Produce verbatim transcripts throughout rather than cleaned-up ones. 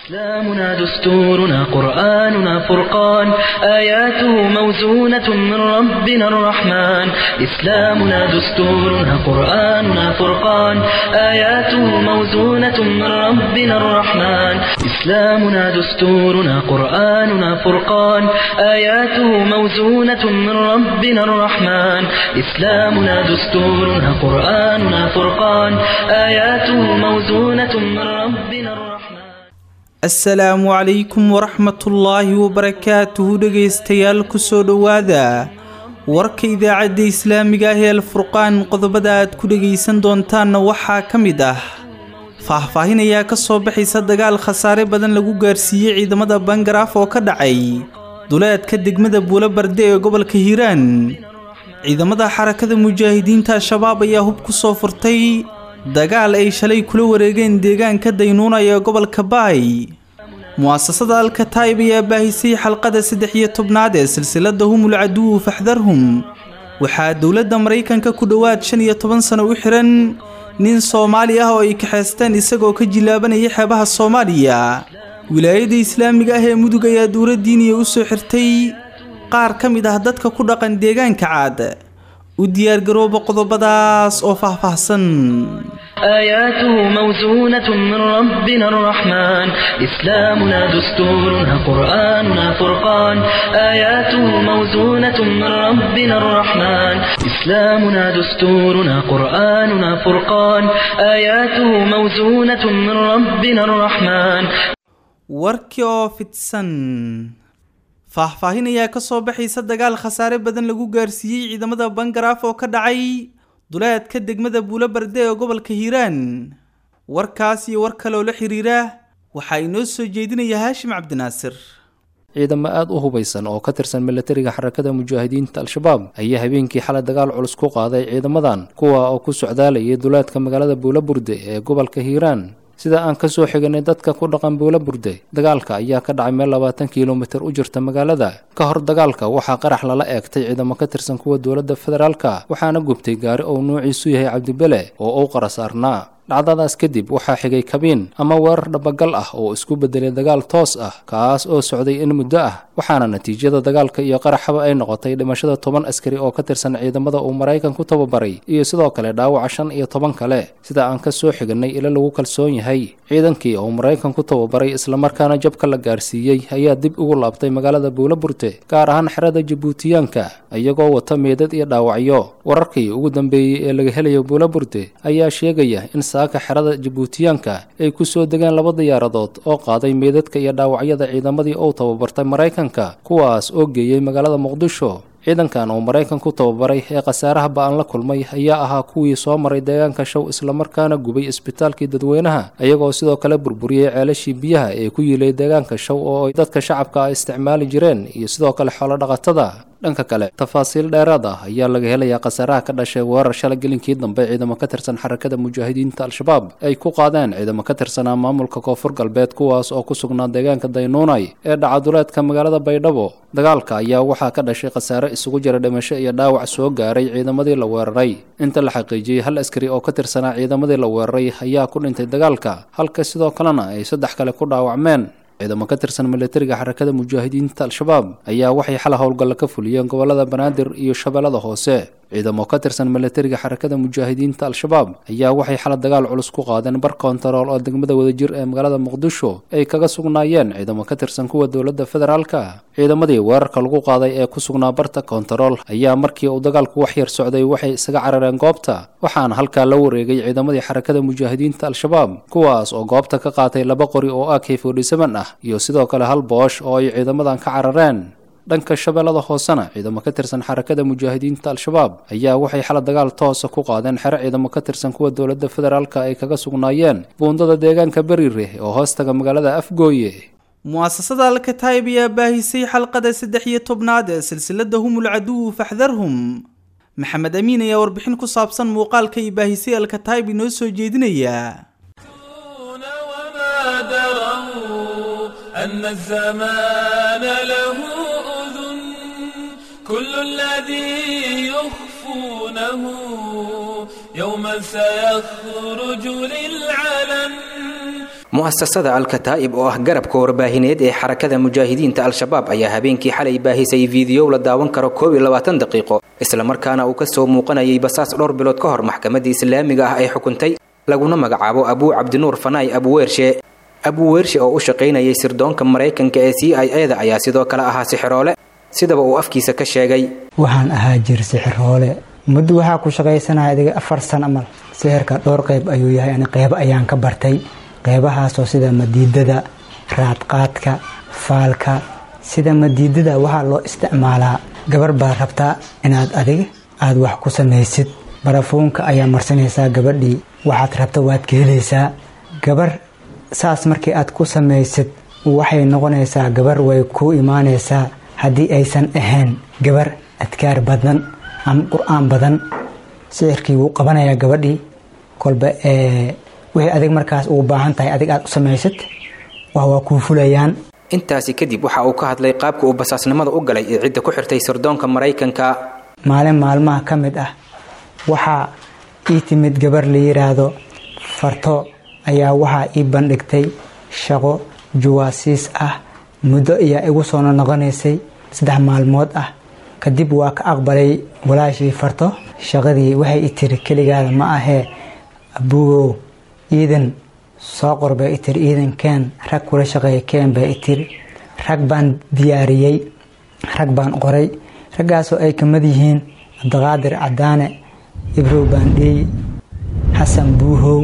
إسلامنا دستورنا قرآننا فرقان آياته موزونة من ربنا الرحمن إسلامنا دستورنا قرآننا فرقان آياته موزونة من ربنا الرحمن إسلامنا دستورنا قرآننا فرقان آياته موزونة من ربنا الرحمن إسلامنا دستورنا قرآننا فرقان آياته موزونة من ربنا الرحمن السلام عليكم ورحمة الله وبركاته dhageystayaal ku soo dhawaada warka idaacada islaamiga ah ee Al-Furqaan qodobada aad ku dhageysan doontaan waxa kamid ah faahfaahinaya ka soo bixisa dagaal khasaare badan lagu gaarsiiyay ciidamada Bangaraaf oo ka dhacay duleedka degmada Buulabarde ee gobolka Hiiraan ciidamada xarakada mujaahidiinta shabaab ayaa hub ku soo furtay dagaal ay shalay kula wareegeen deegaanka Daynuuna ee gobolka Baay muassasada Al-Kataib ayaa baahisay xalqada saddex iyo tobnaad ee silsilada Humul Aduw faxdarhum waxa dawladda Mareykanka ku dhawaad shan iyo toban sano u xiran nin Soomaali ah oo ay ka xeesteen isagoo ka jilaabanaya xeebaha Soomaaliya wilaayada islaamiga ah ee Mudug ayaa dowladda diiniga u soo xirtay qaar kamid ah dadka ku dhaqan deegaanka Caad u diyaar garooba qodobadaas oo faahfaahsan آياته موزونة من ربنا الرحمن إسلامنا دستورنا قرآننا فرقان آياته موزونة من ربنا الرحمن إسلامنا دستورنا قرآننا فرقان آياته موزونة من ربنا الرحمن warkii fitsan faahfaahinaya ka soo bixisa dagaal khasaare badan lagu gaarsiiyay ciidamada Bangaraaf oo ka dhacay duleedka degmada Buulabarde ee gobolka Hiiraan warkaas iyo war kale oo la xiriira waxa inoo soo jeedinaya Haashim Cabdinaasir ciidamo aad u hubeysan oo ka tirsan militariga xarakada mujaahidiinta Al-Shabaab ayaa habeenkii xalay dagaal culus ku qaaday ciidamadan kuwa oo ku socdaalayay duleedka magaalada Buulabarde ee gobolka Hiiraan sida aan ka soo xignay dadka ku dhaqan Buulabarde dagaalka ayaa ka dhacay meel labaatan kiiloomitir u jirta magaalada ka hor dagaalka waxa qarax lala eegtay ciidamo ka tirsan kuwa dawladda federaalka waxaana gubtay gaari oo nuuciisu yahay Cabdibele oo uu qarasaarnaa dhacdadaas kadib waxaa xigay kabiin ama weerar dhabagal ah oo isku bedelay dagaal toos ah kaas oo socday in muddo ah waxaana natiijada dagaalka iyo qaraxaba ay noqotay dhimashada toban askari oo ka tirsan ciidamada uu Mareykanku tababaray iyo sidoo kale dhaawac shan iyo toban kale sida aan ka soo xignay ila lagu kalsoon yahay ciidankii uu Mareykanku tababaray isla markaana jabka la gaarsiiyay ayaa dib ugu laabtay magaalada Buulabarde gaar ahaan xerada Jabuutiyaanka iyagoo wata meedad iyo dhaawacyo wararkii ugu dambeeyay ee laga helayo Buulabarde ayaa sheegaya in saaka xerada Jabuutiyaanka ay ku soo degaan laba diyaaradood oo qaaday meedadka iyo dhaawacyada ciidamadii uu tababartay Mareykanka kuwaas oo geeyay magaalada Muqdisho ciidankan oo Mareykanku tababaray ee qasaaraha baan la kulmay ayaa ahaa kuwii soo maray deegaanka Shaw isla markaana gubay isbitaalkii dadweynaha ayagoo sidoo kale burburiyay ceelashii biyaha ee ku yilay deegaanka Shaw oo dadka shacabka ay isticmaali jireen iyo sidoo kale xoolo dhaqatada dhanka kale tafaasiil dheeraad ah ayaa laga helayaa qasaaraha ka dhashay weerar shalay gelinkii dambe ciidamo ka tirsan xarakada mujaahidiinta Al-Shabaab ay ku qaadeen ciidamo ka tirsan maamulka Koonfur Galbeed kuwaas oo ku sugnaa deegaanka Daynuuna ee dhaca duleedka magaalada Baydhabo dagaalka ayaa waxaa ka dhashay qasaare isugu jira dhimasho iyo dhaawac soo gaaray ciidamadii la weeraray inta la xaqiijiyay hal askari oo ka tirsan ciidamadii la weeraray ayaa ku dhintay dagaalka halka sidoo kalena ay saddex kale ku dhaawacmeen ciidamo ka tirsan militariga xarakada mujaahidiinta Al-Shabaab ayaa waxay xal howlgal ka fuliyeen gobolada Banaadir iyo Shabeellada Hoose ciidamo ka tirsan militariga xarakada mujaahidiinta Al-Shabaab ayaa waxay xal dagaal culus ku qaadeen bar kontarool oo degmada Wadajir ee magaalada Muqdisho ay kaga sugnaayeen ciidamo ka tirsan kuwa dawladda federaalka ciidamadii weerarka lagu qaaday ee ku sugnaa barta kontarool ayaa markii uu dagaalku wax yar socday waxay isaga carareen goobta waxaana halka la wareegay ciidamadii xarakada mujaahidiinta Al-Shabaab kuwaas oo goobta ka qaatay laba qori oo A K forty-seven ah iyo sidoo kale hal boosh oo ay ciidamadan ka carareen dhanka Shabeellada Hoosena ciidamo ka tirsan xarakada mujaahidiinta Al-Shabaab ayaa waxay xal dagaal toos ah ku qaadeen xero ciidamo ka tirsan kuwa dawladda federaalka ay kaga sugnaayeen buundada deegaanka Bariire oo hoostaga magaalada Afgooye muassasada Al-Kataib ayaa baahisay xalqada saddex iyo tobnaad ee silsilada Humul Aduw faxdarhum Maxamed Amiin ayaa warbixin ku saabsan muuqaalka ay baahisay Al-Kataib inoo soo jeedinaya أن الزمان له أذن كل الذي يخفونه يوما سيخرج للعلن mu'asasada al-kataa'ib oo ah garabka warbaahineed ee xarakada mujaahidiinta al-shabaab ayaa habeenkii xalay baahisay fiidiyow la daawan karo koob iyo labaatan daqiiqo isla markaana uu ka soo muuqanayay basaas dhowr bilood ka hor maxkamadda islaamiga ah ay xukuntay laguna magacaabo abuu cabdinuur fanaay abuweershe abuweershe oo u shaqaynayay sirdoonka maraykanka ee c i a da ayaa sidoo kale ahaa sixiroole sidaba uu afkiisa ka sheegay waxaan ahaa jir sixiroole muddo waxaa ku shaqaysanaya adiga afar sano amal sixirka dhowr qayb ayuu yahay ani qayb ayaan ka bartay qaybahaasoo sida madiidada raadqaadka faalka sida madiidada waxaa loo isticmaalaa gabar baa rabtaa inaad adiga aad wax ku samaysid barafuunka ayaa marsanaysaa gabadhii waxaad rabta waad ka helaysaa gabar saas markii aad ku samaysid waxay noqonaysaa gabar way ku imaanaysaa haddii aysan ahayn gabar adkaar badan ama qur-aan badan sixirkii wuu qabanayaa gabadhii kolba wixii adig markaas ugu baahan tahay adig aad u samaysid wax waa kuu fulayaan intaasi kadib waxa uu ka hadlay qaabka uu basaasnimada u galay ee cidda ku xirtay sirdoonka maraykanka maalin maalmaha ka mid ah waxaa ii timid gabar la yiraahdo farto ayaa waxaa ii bandhigtay shaqo juwaasiis ah muddo ayaa igu soo noqonaysay saddex maalmood ah kadib waa ka aqbalay walaashii farto shaqadii waxay i tiri keligaada ma ahee abuugow ciidan soo qor bay i tiri ciidan keen rag kula shaqeeya keen bay i tiri rag baan diyaariyey rag baan qoray raggaasoo ay ka mid yihiin cabdiqaadir cadaane ibrow baandhiy xasan buuhow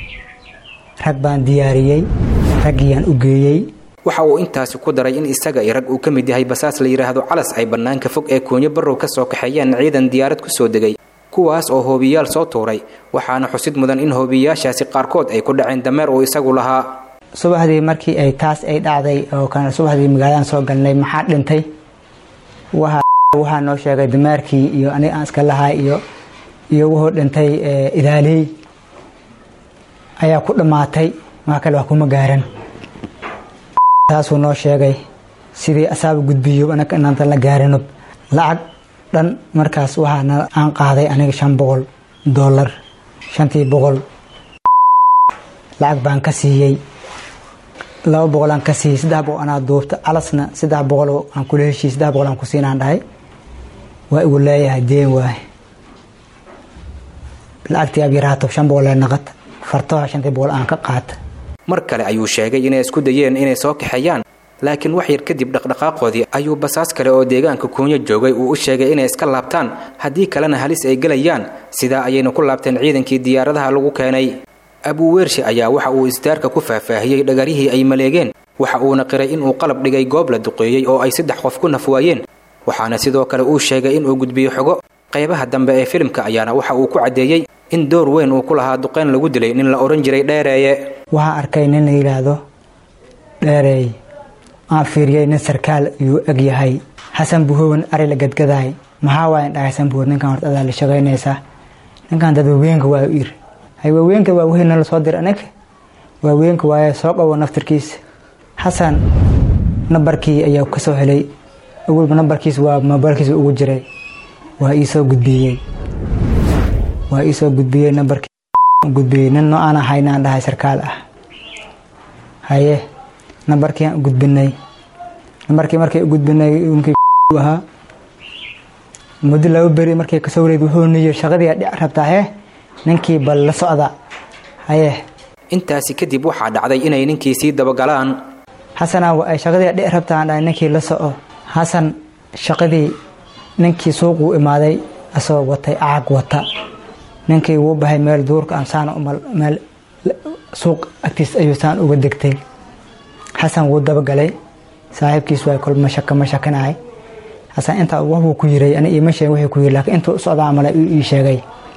rag baan diyaariyey raggiyaan u geeyey waxa uu intaasi ku daray in isaga iyo rag uu ka mid yahay basaas la yiraahdo calas ay bannaanka fog ee koonyo barrow ka soo kaxeeyaan ciidan diyaarad ku soo degay kuwaas oo hoobiyaal soo tuuray waxaana xusid mudan in hoobiyaashaasi qaarkood ay ku dhaceen dameer uu isagu lahaa subaxdii markii ay taas ay dhacday oo kan subaxdii magaaladan soo galnay maxaa dhintay waxa waxaa noo sheegay dameerkii iyo aniga aan iska lahay iyo iyo wuxuu dhintay idaaley ayaa ku dhamaatay ma kale wax kuma gaaran taasuu noo sheegay sidii asaab gudbiyo anaka inaan la gaarino lacag dhan markaas waxaana aan qaaday aniga shan boqol dollar shantii boqol lacag baan ka siiyey laba boqol aan ka siiyey saddex boqol anaa duubta calasna saddex boqol aan kula heshiiyey saddex boqol aan ku siinaan dhahay waa igu leeyahay deen waay lacagtii ab yaraato shan boqol ee naqad fartoha shantii boqol aan ka qaata mar kale ayuu sheegay inay isku dayeen inay soo kaxeeyaan laakiin wax yar kadib dhaqdhaqaaqoodii ayuu basaas kale oo deegaanka koonyo joogay uu u sheegay inay iska laabtaan haddii kalena halis ay gelayaan sidaa ayayna ku laabteen ciidankii diyaaradaha lagu keenay abuweershe ayaa waxa uu isdaarka ku faahfaahiyey dhagarihii ay maleegeen waxa uuna qiray inuu qalab dhigay goob la duqeeyey oo ay saddex qof ku nafwaayeen waxaana sidoo kale uu sheegay inuu gudbiyo xogo qaybaha dambe ee filimka ayaana waxa uu ku caddeeyey in door weyn uu ku lahaa duqeyn lagu dilay nin la odhan jiray dheereeye waxaa arkay nin la yidhaahdo dheereey aan fiiriyey nin sarkaal yuu eg yahay xasan buhowan ari la gadgadaay maxaa waayan dhahay xasan buhow ninkan horta adaa la shaqaynaysaa ninkan dad waaweenka waa u iri hay waaweenka waa wixii nala soo dir anaga waaweenka waaye soo qabo naftirkiisa xasan nambarkii ayaa ka soo helay awalba nambarkiis waa mobilkiisa ugu jiray waa ii soo gudbiyey waa ii soo gudbiyey nambarkii gudbiyey nin noocan ahaynaan dhahay sarkaal ah haye nambarkii aan gudbinay nambarkii markay u gudbinay ninkii ahaa muddo laba beri markay ka soo wareed wuxuu niyo shaqadii dhic rabtaa hee ninkii bal la socda haye intaasi kadib waxaa dhacday inay ninkii sii dabagalaan xasana ay shaqadii dhic rabtaa dhahay ninkii la soco xasan shaqadii ninkii suuqu imaaday asoo watay aag wata ninkii wuu bahay meel duurka aan saan meel suuq agtiis ayuu saan uga degtay xasan wuu dabagalay saaxiibkiis waa kol mashaka mashakanaay xasan inta wuxuu ku yiray ana ima sheegay wuxuu ku yiray laakiin intuu socdaa amal ii sheegay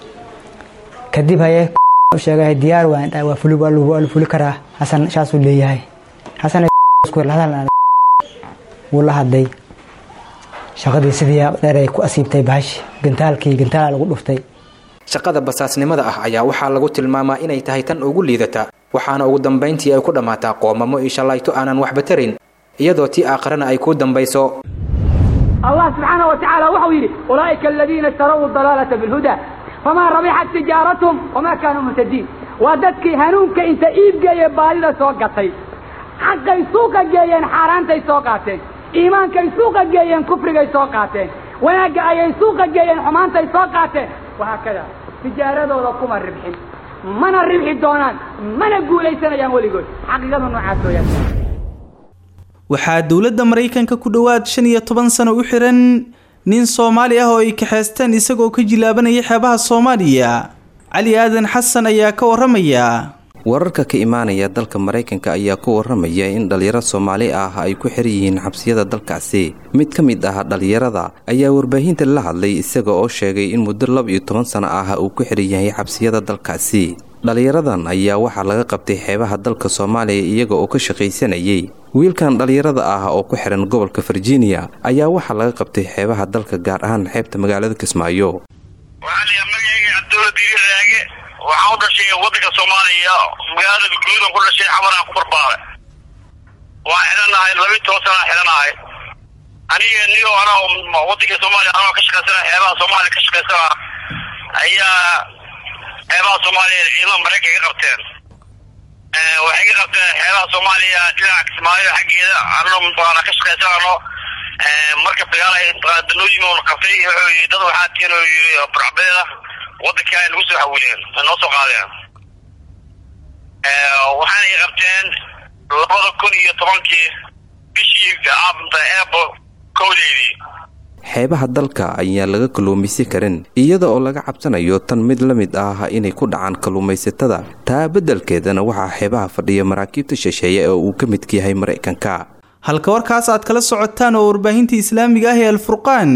kadib haye u sheegay diyaar waan dhaay waa fuli waa fuli karaa xasan shaasuu leeyahay xasan isku hadal wuu la hadlay shaqadii sidii dheeray ku asiibtay baash gantaalkii gantaal lagu dhuftay shaqada basaasnimada ah ayaa waxaa lagu tilmaamaa inay tahay tan ugu liidata waxaana ugu dambeyntii ay ku dhamaataa qoomamo iyo shalayto aanan waxba tarin iyadoo tii aakhirana ay ku dambayso الله سبحانه وتعالى وحويري أولئك الذين اشتروا الضلالة بالهدى فما ربحت تجارتهم وما كانوا مهتدين waa dadkii hanuunka inta iib geeyay baadida soo gatay xaqay suuqa geeyeen xaaraantay soo qaateen iimaankay suuqa geeyeen kufrigay soo qaateen wanaagga ayay suuqa geeyeen xumaantay soo qaateen waxa kada tijaaradooda kuma ribxin mana ribxi doonaan mana guulaysanayaan weligood xaqiiqadu noocaas weeyaan waxaa dowladda Mareykanka ku dhawaad shan iyo toban sano u xiran nin Soomaali ah oo ay ka xeestaan isagoo ka jilaabanaya xeebaha Soomaaliya cali aadan xasan ayaa ka waramaya wararka ka imaanaya dalka Mareykanka ayaa ku waramaya in dhalinyaro Soomaali ah ay ku xiran yihiin xabsiyada dalkaasi mid ka mid ah dhalinyarada ayaa warbaahinta la hadlay isaga oo sheegay in muddo laba iyo toban sano ah uu ku xiran yahay xabsiyada dalkaasi dhalinyaradan ayaa waxaa laga qabtay xeebaha dalka Soomaaliya iyaga oo ka shaqaysanayay wiilkan dhalinyarada ah oo ku xiran gobolka Virginia ayaa waxaa laga qabtay xeebaha dalka gaar ahaan xeebta magaalada Kismaayo waxaa u dhashay waddanka Soomaaliya magaalada Galguduud ku dhashay xamar ku barbaare waa xiranahay laba iyo toban sano xiranahay aniga niyo ana waddanka Soomaaliya ana ka shaqeysana xeebaha Soomaaliya ka shaqeysana ayaa xeebaha Soomaaliya ciidan Mareykanka ka qabteen ee waxay ka qabteen xeebaha Soomaaliya dhinaca Kismaayo xageeda anoo mudana ka shaqeysano ee marka dagaal ay danooyin oo qabtay dad waxaa tiinoo yiri barbaada waddanka ay lagu soo xawileen noo soo qaadeen ee waxaan ay qabteen laba kun iyo tobankii bishii aabta eebo kowdeedii xeebaha dalka ayaa laga kalluumaysan karin iyada oo laga cabsanayo tan mid la mid ah inay ku dhacaan kalluumaysatada taa beddelkeedana waxaa xeebaha fadhiya maraakiibta shisheeye oo uu ka mid yahay Mareykanka halka warkaas aad kala socotaan oo warbaahinta Islaamiga ah ee Al-Furqaan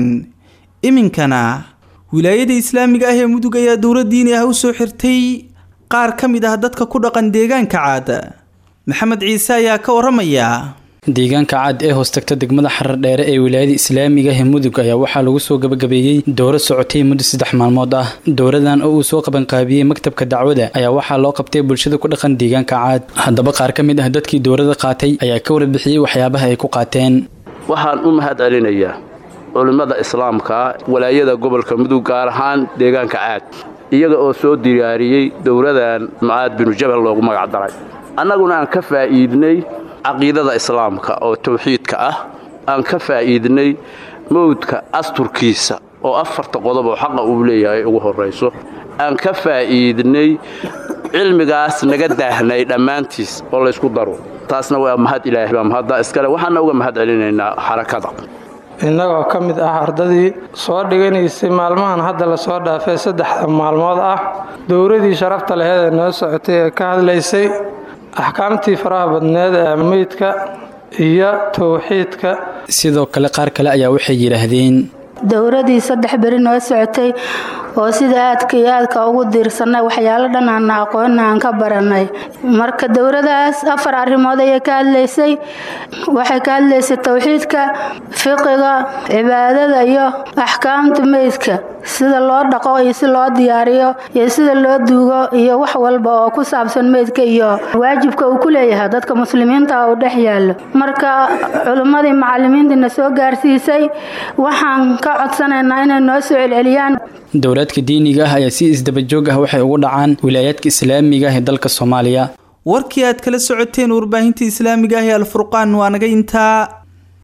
iminkana wilaayada Islaamiga ah ee Mudug ayaa dowlad diini ah u soo xirtay qaar ka mid ah dadka ku dhaqan deegaanka Caad Maxamed Ciise ayaa ka waramaya deegaanka Caad ee hoostagta degmada Xarar Dheere ee wilaayada Islaamiga ah ee Mudug ayaa waxaa lagu soo gabagabeeyay dowlad socotay muddo saddex maalmood ah dowladan oo uu soo qaban qaabiyay maktabka dacwada ayaa waxaa loo qabtay bulshada ku dhaqan deegaanka Caad haddaba qaar ka mid ah dadkii dowladda qaatay ayaa ka warbixiyay waxyaabaha ay ku qaateen waxaan u mahad celinayaa culimada islaamka walaayada gobolka Mudug gaar ahaan deegaanka Caad iyaga oo soo diyaariyay dowladan Mucaad bin Jabal loogu magac daray annaguna aan ka faa'iidnay aqeedada islaamka oo tawxiidka ah aan ka faa'iidnay mowdka asturkiisa oo afarta qodob oo xaq uu leeyahay ugu horeyso aan ka faa'iidnay cilmigaas naga daahnay dhamaantiis oo la isku daro taasna waa mahad Ilaahay baa mahad iskale waxaan uga mahad celinaynaa xarakada innagoo ka mid ah ardadii soo dhiganaysay maalmahan hadda la soo dhaafay saddex maalmood ah dowladii sharafta lahayd ee noo socotay ee ka hadlaysay axkaamtii faraha badneed ee meydka iyo tawxiidka sidoo kale qaar kale ayaa waxay yiraahdeen dowladii saddex bari noo socotay oo sida aadka iyo aadka ugu diirsanay waxyaalo dhan aan aqoon aan ka baranay marka dowladaas afar arrimood ay ka hadlaysay waxay ka hadlaysay tawxiidka fiqiga cibaadada iyo ahkaamta meydka sida loo dhaqo iyo si loo diyaariyo iyo sida loo duugo iyo wax walba oo ku saabsan meydka iyo waajibka uu ku leeyahay dadka muslimiinta oo dhex yaalo marka culimadii macallimiinta soo gaarsiisay waxaan ka codsanaynaa inay noo soo celceliyaan dowladka diiniga ah ayaa si isdaba joog ah waxay ugu dhacaan wilaayadka islaamiga ah ee dalka Soomaaliya warkii aad kala socoteen warbaahinta islaamiga ah ee Al-Furqaan waa naga intaa